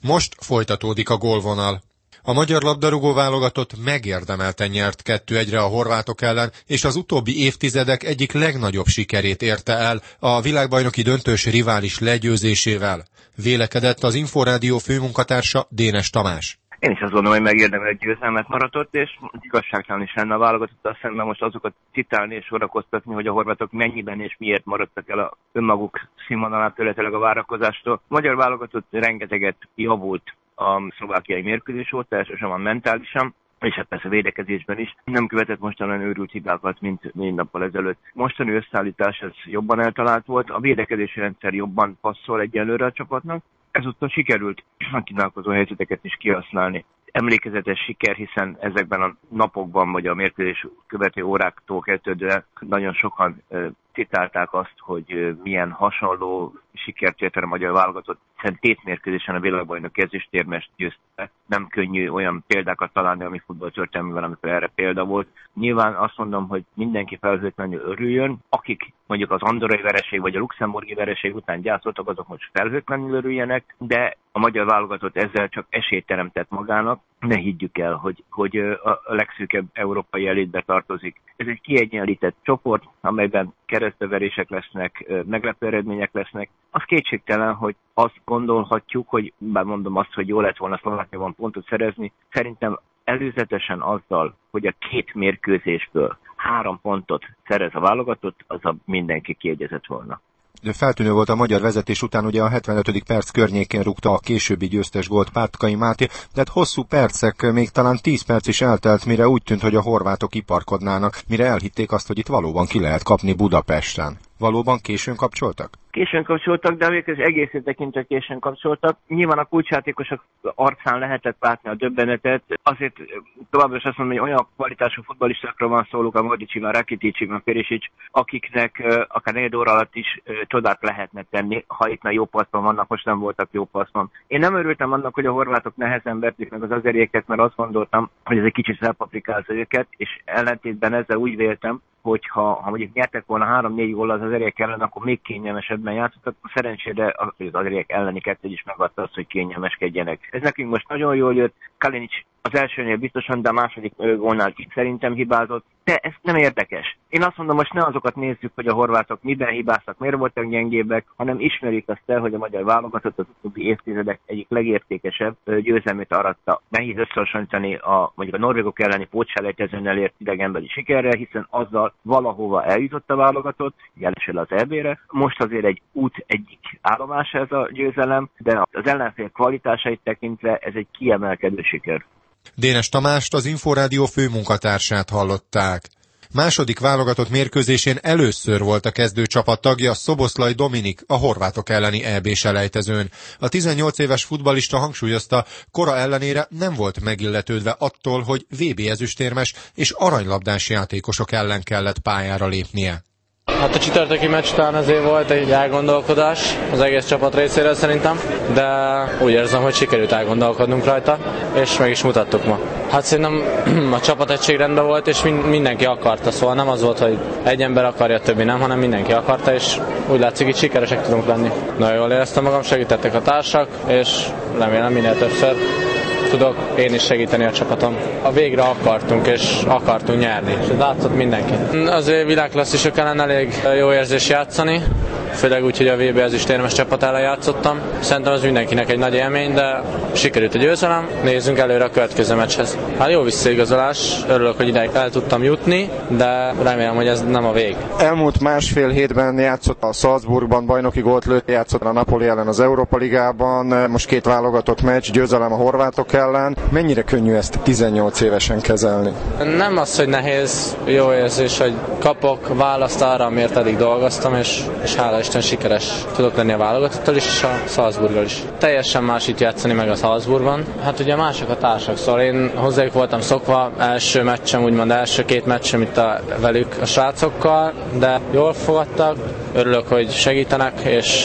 Most folytatódik a gólvonal. A magyar labdarúgó válogatott megérdemelten nyert 2-1-re a horvátok ellen, és az utóbbi évtizedek egyik legnagyobb sikerét érte el a világbajnoki döntős rivális legyőzésével. Vélekedett az Inforádió főmunkatársa, Dénes Tamás. Én is azt gondolom, hogy megérdemelt győzelmet maratott, és igazságtalan is lenne a válogatottal szemben most azokat citálni és sorakoztatni, hogy a horvátok mennyiben és miért maradtak el a önmaguk színvonalától, illetve a várakozástól. A magyar válogatott rengeteget javult a szlovákiai mérkőzés óta, elsősorban mentálisan, és hát persze védekezésben is. Nem követett mostanan őrült hibákat, mint 4 nappal ezelőtt. Mostani összeállítás ez jobban eltalált volt, a védekezési rendszer jobban passzol egyelőre a csapatnak. Ezúttal sikerült a kínálkozó helyzeteket is kihasználni. Emlékezetes siker, hiszen ezekben a napokban, vagy a mérkőzés követő óráktól kezdődően nagyon sokan citálták azt, hogy milyen hasonló sikert ért el a magyar válogatott, hiszen 2 mérkőzésen a világbajnoki ezüstérmest győzte. Nem könnyű olyan példákat találni, ami futballtörténelmében, amikor erre példa volt. Nyilván azt mondom, hogy mindenki felhőtlenül örüljön, akik mondjuk az andorrai vereség vagy a luxemburgi vereség után gyászoltak, azok most felhőtlenül örüljenek, de a magyar válogatott ezzel csak esélyt teremtett magának. Ne higgyük el, hogy a legszűkebb európai elitbe tartozik. Ez egy kiegyenlített csoport, amelyben keresztbeverések lesznek, meglepő eredmények lesznek. Az kétségtelen, hogy azt gondolhatjuk, hogy bár mondom azt, hogy jó lett volna Szlovákiában pontot szerezni, szerintem előzetesen azzal, hogy a 2 mérkőzésből 3 pontot szerez a válogatott, az a mindenki kiegyezett volna. Feltűnő volt a magyar vezetés után, ugye a 75. perc környékén rúgta a későbbi győztes gólt Pátkai Máté, de hát hosszú percek, még talán 10 perc is eltelt, mire úgy tűnt, hogy a horvátok iparkodnának, mire elhitték azt, hogy itt valóban ki lehet kapni Budapesten. Valóban későn kapcsoltak? Későn kapcsoltak, de végül egészét tekintve későn kapcsoltak. Nyilván a kulcsjátékosok arcán lehetett látni a döbbenetet. Azért továbbra is azt mondom, hogy olyan kvalitású futballistákról van szó, Luka Modricsiban, Rakiticsiban, Perisic, akiknek akár 4 óra alatt is csodát lehetne tenni, ha itt jó passzban vannak, most nem voltak jó passzban. Én nem örültem annak, hogy a horvátok nehezen verték meg az azerieket, mert azt gondoltam, hogy ez egy kicsit felpaprikázza őket, és ellentétben ezzel úgy véltem, hogyha mondjuk nyertek volna 3-4 góllal az azeriek ellen, akkor még kényelmesebben játszottak. Szerencsére az azeriek elleni 2 is megadta azt, hogy kényelmeskedjenek. Ez nekünk most nagyon jól jött. Kalinic az elsőnél biztosan, de a második gólnál szerintem hibázott. De ez nem érdekes. Én azt mondom, most ne azokat nézzük, hogy a horvátok miben hibáztak, miért voltak gyengébbek, hanem ismerjük azt el, hogy a magyar válogatott az utóbbi évtizedek egyik legértékesebb győzelmét aratta. Nehéz összehasonlítani mondjuk a norvégok elleni pótselejtezőn elért idegenbeli sikerrel, hiszen azzal valahova eljutott a válogatott, jelesül az EB-re. Most azért egy út egyik állomása ez a győzelem, de az ellenfél kvalitásait tekintve ez egy kiemelkedő siker. Dénes Tamást, az Inforádió főmunkatársát hallották. Második válogatott mérkőzésén először volt a kezdőcsapat tagja Szoboszlai Dominik a horvátok elleni EB-selejtezőn. A 18 éves futballista hangsúlyozta, kora ellenére nem volt megilletődve attól, hogy VB ezüstérmes és aranylabdás játékosok ellen kellett pályára lépnie. Hát a csütörtöki meccs talán azért volt egy elgondolkodás az egész csapat részéről szerintem, de úgy érzem, hogy sikerült elgondolkodnunk rajta, és meg is mutattuk ma. Hát szerintem a csapategység rendben volt, és mindenki akarta, szóval nem az volt, hogy egy ember akarja, többi nem, hanem mindenki akarta, és úgy látszik, hogy sikeresek tudunk lenni. Nagyon jól éreztem magam, segítettek a társak, és remélem minél többször tudok én is segíteni a csapatom. A végre akartunk, és akartunk nyerni, és ez látszott mindenki. Azért világklasszisok ellen elég jó érzés játszani, főleg úgy, hogy a VB ezüstérmes csapat ellen játszottam. Szerintem az mindenkinek egy nagy élmény, de sikerült a győzelem, nézzünk előre a következő meccshez. Hát jó visszaigazolás, örülök, hogy ideig el tudtam jutni, de remélem, hogy ez nem a vég. Elmúlt másfél hétben játszott a Salzburgban, bajnoki gólt lőtt, játszott a Napoli ellen az Európa Ligában, most 2 válogatott meccs, győzelem a horvátok ellen. Mennyire könnyű ezt 18 évesen kezelni? Nem az, hogy nehéz, jó érzés, hogy kapok választ arra, amiért eddig dolgoztam, és hála Isten sikeres tudok lenni a válogatottal is, és a Salzburggal is. Teljesen más itt játszani meg a Salzburgban. Hát ugye mások a társak, szóval én hozzájuk voltam szokva, első meccsem, úgymond első 2 meccsem itt velük a srácokkal, de jól fogadtak, örülök, hogy segítenek,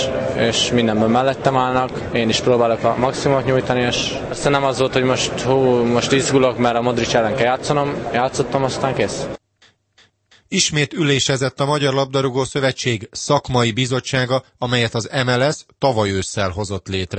és mindenben mellettem állnak. Én is próbálok a maximumot nyújtani, és aztán nem az volt, hogy most izgulok, mert a Modric ellen kell játszanom, játszottam, aztán kész. Ismét ülésezett a Magyar Labdarúgó Szövetség szakmai bizottsága, amelyet az MLS tavaly ősszel hozott létre.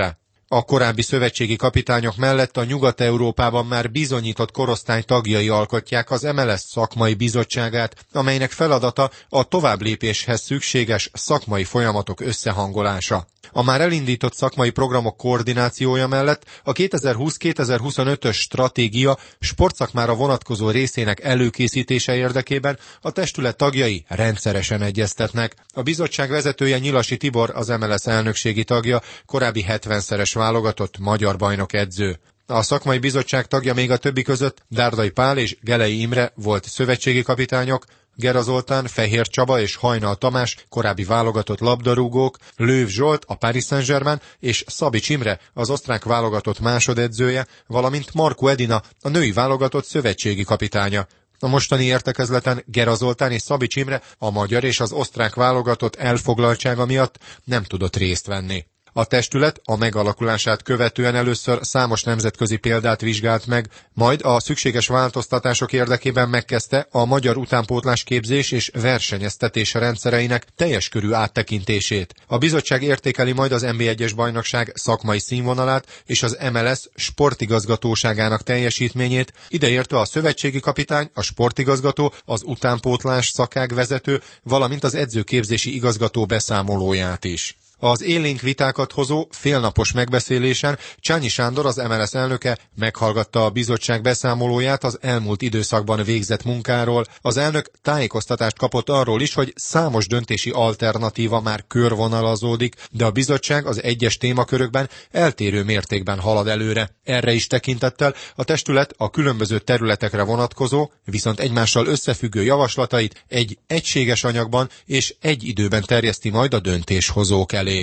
A korábbi szövetségi kapitányok mellett a Nyugat-Európában már bizonyított korosztály tagjai alkotják az MLS szakmai bizottságát, amelynek feladata a továbblépéshez szükséges szakmai folyamatok összehangolása. A már elindított szakmai programok koordinációja mellett a 2020-2025-ös stratégia sportszakmára vonatkozó részének előkészítése érdekében a testület tagjai rendszeresen egyeztetnek. A bizottság vezetője Nyilasi Tibor, az MLS elnökségi tagja, korábbi 70-szeres válogatott magyar bajnok edző. A szakmai bizottság tagja még a többi között Dárdai Pál és Gelei Imre volt szövetségi kapitányok, Gera Zoltán, Fehér Csaba és Hajnal Tamás korábbi válogatott labdarúgók, Lőv Zsolt, a Paris Saint-Germain és Szabics Imre, az osztrák válogatott másodedzője, valamint Markó Edina, a női válogatott szövetségi kapitánya. A mostani értekezleten Gera Zoltán és Szabics Imre a magyar és az osztrák válogatott elfoglaltsága miatt nem tudott részt venni. A testület a megalakulását követően először számos nemzetközi példát vizsgált meg, majd a szükséges változtatások érdekében megkezdte a magyar utánpótlás képzés és versenyeztetés rendszereinek teljes körű áttekintését. A bizottság értékeli majd az NB1-es bajnokság szakmai színvonalát és az MLS sportigazgatóságának teljesítményét, ideértve a szövetségi kapitány, a sportigazgató, az utánpótlás szakág vezető, valamint az edzőképzési igazgató beszámolóját is. Az élénk vitákat hozó félnapos megbeszélésen Csányi Sándor, az MLS elnöke meghallgatta a bizottság beszámolóját az elmúlt időszakban végzett munkáról. Az elnök tájékoztatást kapott arról is, hogy számos döntési alternatíva már körvonalazódik, de a bizottság az egyes témakörökben eltérő mértékben halad előre. Erre is tekintettel a testület a különböző területekre vonatkozó, viszont egymással összefüggő javaslatait egy egységes anyagban és egy időben terjeszti majd a döntéshozók elé.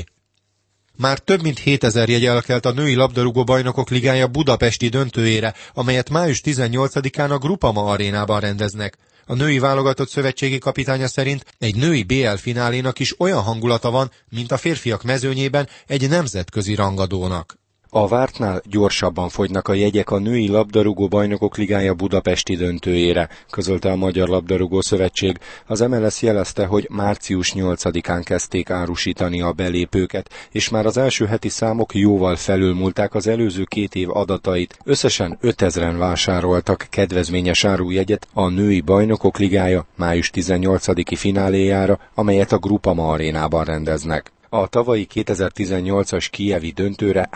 Már több mint 7000 jegy elkelt a női labdarúgó bajnokok ligája budapesti döntőjére, amelyet május 18-án a Groupama arénában rendeznek. A női válogatott szövetségi kapitánya szerint egy női BL finálénak is olyan hangulata van, mint a férfiak mezőnyében egy nemzetközi rangadónak. A vártnál gyorsabban fogynak a jegyek a női labdarúgó bajnokok ligája budapesti döntőjére, közölte a Magyar Labdarúgó Szövetség. Az MLS jelezte, hogy március 8-án kezdték árusítani a belépőket, és már az első heti számok jóval felülmúlták az előző 2 év adatait. Összesen 5000-en vásároltak kedvezményes árujegyet a női bajnokok ligája május 18-i fináléjára, amelyet a Groupama arénában rendeznek. A tavalyi 2018-as kijevi döntőre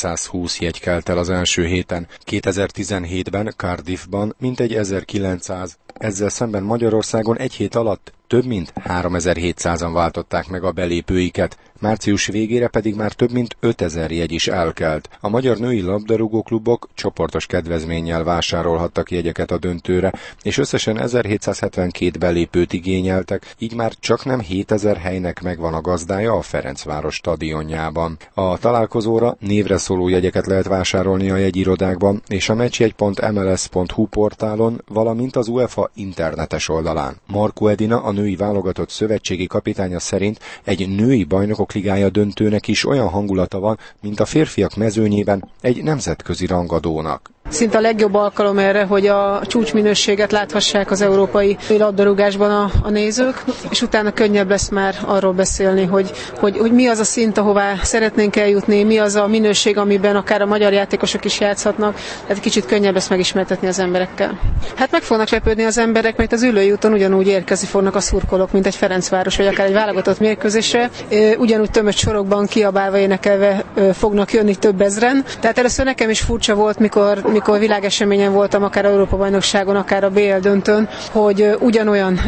320 jegy kelt el az első héten. 2017-ben Cardiffban mintegy 1900. Ezzel szemben Magyarországon egy hét alatt több mint 3700-an váltották meg a belépőiket, március végére pedig már több mint 5000 jegy is elkelt. A magyar női labdarúgóklubok csoportos kedvezménnyel vásárolhattak jegyeket a döntőre, és összesen 1772 belépőt igényeltek, így már csaknem 7000 helynek megvan a gazdája a Ferencváros stadionjában. A találkozóra névre szóló jegyeket lehet vásárolni a jegyirodákban és a matchjegy.mls.hu portálon, valamint az UEFA internetes oldalán. Markó Edina, a női válogatott szövetségi kapitánya szerint egy női bajnokok ligája döntőnek is olyan hangulata van, mint a férfiak mezőnyében egy nemzetközi rangadónak. Szinte a legjobb alkalom erre, hogy a csúcsminőséget láthassák az európai labdarúgásban a nézők, és utána könnyebb lesz már arról beszélni, hogy mi az a szint, ahová szeretnénk eljutni, mi az a minőség, amiben akár a magyar játékosok is játszhatnak, tehát kicsit könnyebb lesz megismertetni az emberekkel. Hát meg fognak lepődni az emberek, mert az ülői úton ugyanúgy érkezni fognak a szurkolók, mint egy Ferencváros, vagy akár egy válogatott mérkőzésre, ugyanúgy tömött sorokban kiabálva, énekelve fognak jönni több ezren. Tehát először nekem is furcsa volt, mikor világeseményen voltam, akár Európa-bajnokságon, akár a BL döntőn, hogy ugyanolyan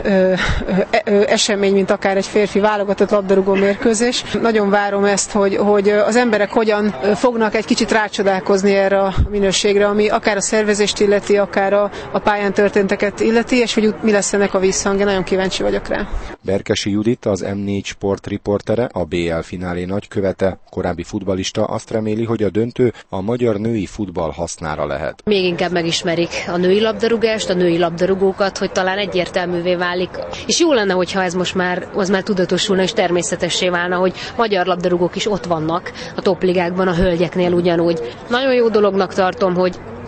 esemény, mint akár egy férfi válogatott labdarúgó mérkőzés. Nagyon várom ezt, hogy az emberek hogyan fognak egy kicsit rácsodálkozni erre a minőségre, ami akár a szervezést illeti, akár a pályán történteket illeti, és hogy mi lesz ennek a visszhangja. Nagyon kíváncsi vagyok rá. Berkesi Judit, az M4 Sport riportere, a BL finálé nagykövete, korábbi futballista azt reméli, hogy a döntő a magyar női futball hasznára lehet. Még inkább megismerik a női labdarúgást, a női labdarúgókat, hogy talán egyértelművé válik. És jó lenne, hogyha ez most már tudatosulna és természetessé válna, hogy magyar labdarúgók is ott vannak a topligákban, a hölgyeknél ugyanúgy. Nagyon jó dolognak tartom, hogy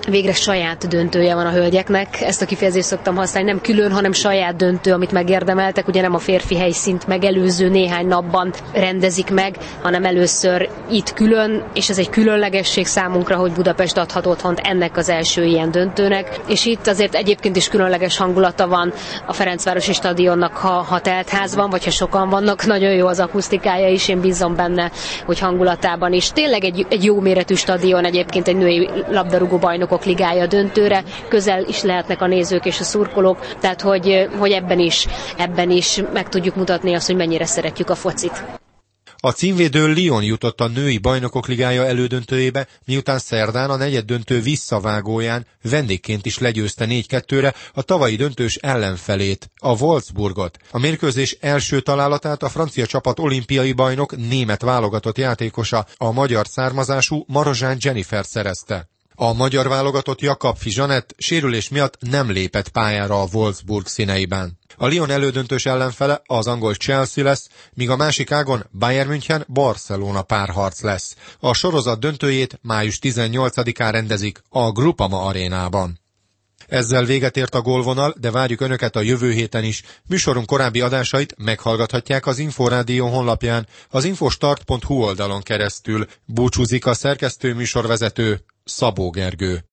végre saját döntője van a hölgyeknek. Ezt a kifejezést szoktam használni, nem külön, hanem saját döntő, amit megérdemeltek. Ugye nem a férfi helyszínt megelőző néhány napban rendezik meg, hanem először itt külön, és ez egy különlegesség számunkra, hogy Budapest adhat otthont ennek az első ilyen döntőnek. És itt azért egyébként is különleges hangulata van a Ferencvárosi stadionnak, ha teltház van, vagy ha sokan vannak. Nagyon jó az akusztikája is, én bízom benne, hogy hangulatában is. Tényleg egy jó méretű stadion, egyébként egy női labdarúgó bajnokok ligája döntőre, közel is lehetnek a nézők és a szurkolók, tehát hogy ebben is meg tudjuk mutatni azt, hogy mennyire szeretjük a focit. A címvédő Lyon jutott a női bajnokok ligája elődöntőjébe, miután szerdán a negyeddöntő visszavágóján vendégként is legyőzte 4-2-re a tavalyi döntős ellenfelét, a Wolfsburgot. A mérkőzés első találatát a francia csapat olimpiai bajnok német válogatott játékosa, a magyar származású Marozsán Jennifer szerezte. A magyar válogatott Jakab Fizsanett sérülés miatt nem lépett pályára a Wolfsburg színeiben. A Lyon elődöntős ellenfele az angol Chelsea lesz, míg a másik ágon Bayern München Barcelona párharc lesz. A sorozat döntőjét május 18-án rendezik a Groupama arénában. Ezzel véget ért a Gólvonal, de várjuk Önöket a jövő héten is. Műsorunk korábbi adásait meghallgathatják az Inforádió honlapján, az infostart.hu oldalon keresztül. Búcsúzik a szerkesztő műsorvezető, Szabó Gergő.